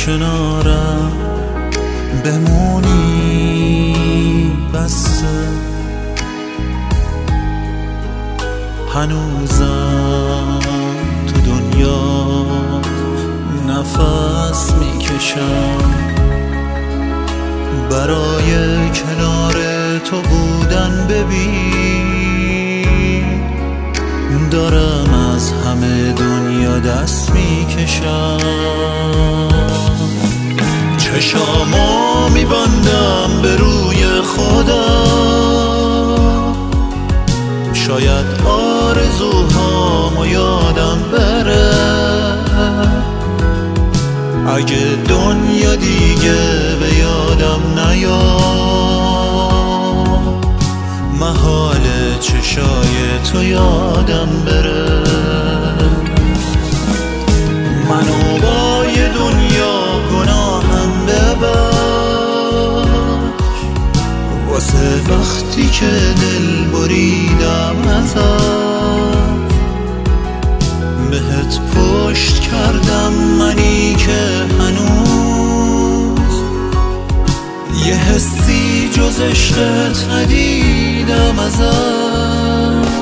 کنارم بمونی بسه، هنوزم تو دنیا نفس میکشم برای کنار تو بودن. ببین دارم از همه دنیا دست میکشم، چشامو میبندم به روی خودم، شاید آرزوهامو یادم بره. اگه دنیا دیگه به یادم نیاد، محاله چشای تو یادم بره. منو با یه دنیا گناهم ببخش، واسه وقتی که دل بریدم ازت، بهت پشت کردم منی که هنوز یه حسی جز عشقت ندیدم ازت.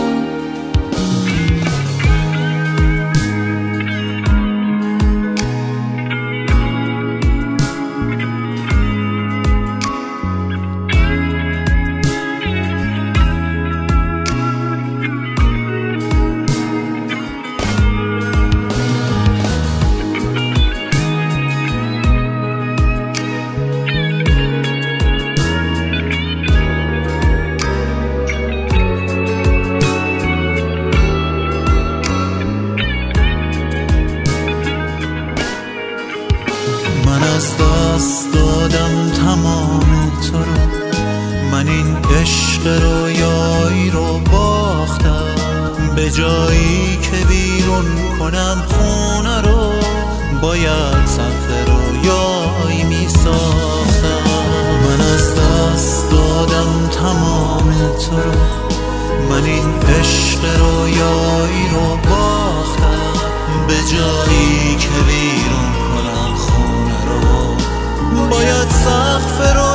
من از دست دادم تمام تو رو، من این عشق رویایی رو باختم. به جایی که بیرون کنم خونه رو، باید سقف رویایی می ساختم. من از دست دادم تمام تو رو، من این عشق رویایی رو باختم. به جایی که بیرون کنم خونه رو، باید سقف رو